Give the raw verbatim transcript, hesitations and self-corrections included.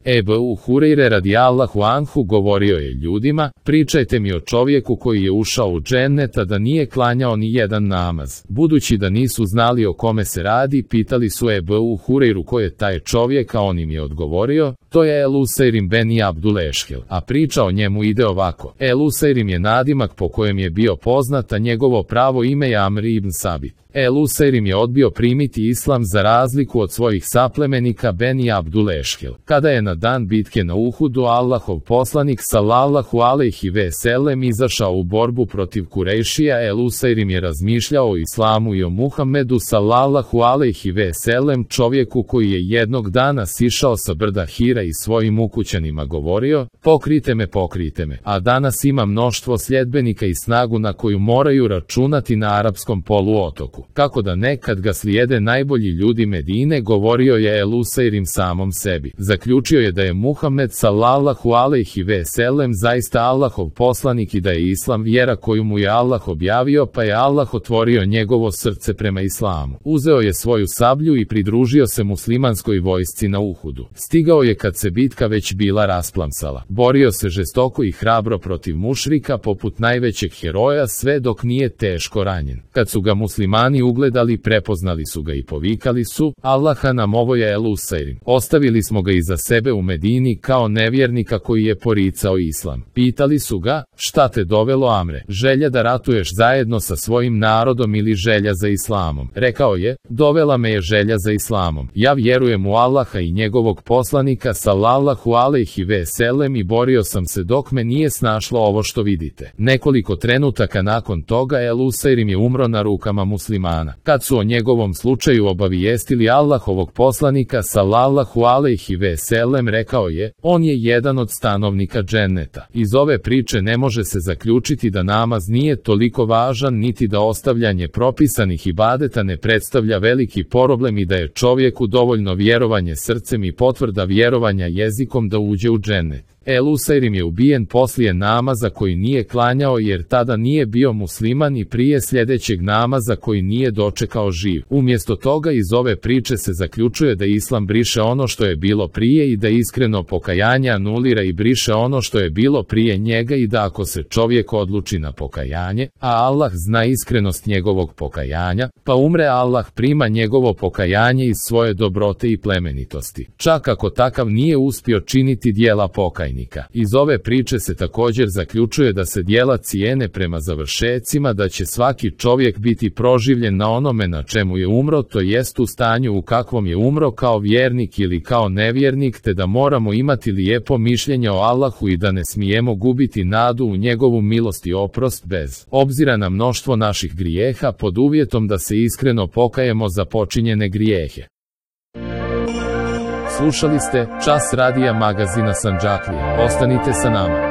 Ebu Hureyre radijallahu anhu govorio je ljudima, pričajte mi o čovjeku koji je ušao u džennet a da nije klanjao ni jedan namaz. Budući da nisu znali o kome se radi, pitali su Ebu Hureyru ko je taj čovjek, a on im je odgovorio, to je Eluseirim beni Abdulešhel, a priča o njemu ide ovako. Eluseirim je nadimak po kojem je bio poznat, a njegovo pravo ime je Amr ibn Sabit. Eluseirim je odbio primiti islam za razliku od svojih saplemenika beni Abdulešhel. Kada je na dan bitke na Uhudu Allahov poslanik sallallahu alejhi ve sellem izašao u borbu protiv Kurejšija, Eluseirim je razmišljao o islamu i o Muhammedu sallallahu alejhi ve sellem, čovjeku koji je jednog dana sišao sa brda Hira i svojim ukućanima govorio, pokrite me, pokrite me, a danas ima mnoštvo sljedbenika i snagu na koju moraju računati na arapskom poluotoku. Kako da nekad ga slijede najbolji ljudi Medine, govorio je Eluseirim samom sebi. Zaključio je da je Muhammed sallallahu alejhi ve sellem zaista Allahov poslanik i da je islam vjera koju mu je Allah objavio, pa je Allah otvorio njegovo srce prema islamu. Uzeo je svoju sablju i pridružio se muslimanskoj vojsci na Uhudu. Stigao je kad se bitka već bila rasplamsala. Borio se žestoko i hrabro protiv mušrika poput najvećeg heroja, sve dok nije teško ranjen. Kad su ga muslimani ugledali, prepoznali su ga i povikali su, Allaha nam, ovo je Eluseirim. Ostavili smo ga iza sebe u Medini kao nevjernika koji je poricao islam. Pitali su ga, šta te dovelo, Amre? Želja da ratuješ zajedno sa svojim narodom ili želja za islamom? Rekao je, dovela me je želja za islamom. Ja vjerujem u Allaha i njegovog poslanika sallallahu alejhi ve sellem i borio sam se dok me nije snašlo ovo što vidite. Nekoliko trenutaka nakon toga Eluseirim je umro na rukama muslimana. Kad su o njegovom slučaju obavijestili Allahovog poslanika sallallahu alejhi ve sellem, rekao je, on je jedan od stanovnika dženneta. Iz ove priče ne može se zaključiti da namaz nije toliko važan, niti da ostavljanje propisanih ibadeta ne predstavlja veliki problem i da je čovjeku dovoljno vjerovanje srcem i potvrda vjerovanja jezikom da uđe u džennet. Eluseirim je ubijen poslije namaza koji nije klanjao jer tada nije bio musliman i prije sljedećeg namaza koji nije dočekao živ. Umjesto toga iz ove priče se zaključuje da islam briše ono što je bilo prije i da iskreno pokajanje anulira i briše ono što je bilo prije njega i da ako se čovjek odluči na pokajanje, a Allah zna iskrenost njegovog pokajanja, pa umre, Allah prima njegovo pokajanje iz svoje dobrote i plemenitosti. Čak ako takav nije uspio činiti djela pokajanja. Iz ove priče se također zaključuje da se djela cijene prema završecima, da će svaki čovjek biti proživljen na onome na čemu je umro, to jest u stanju u kakvom je umro, kao vjernik ili kao nevjernik, te da moramo imati lijepo mišljenje o Allahu i da ne smijemo gubiti nadu u njegovu milost i oprost bez obzira na mnoštvo naših grijeha, pod uvjetom da se iskreno pokajemo za počinjene grijehe. Slušali ste Čas radija magazina Sandžaklija. Ostanite sa nama.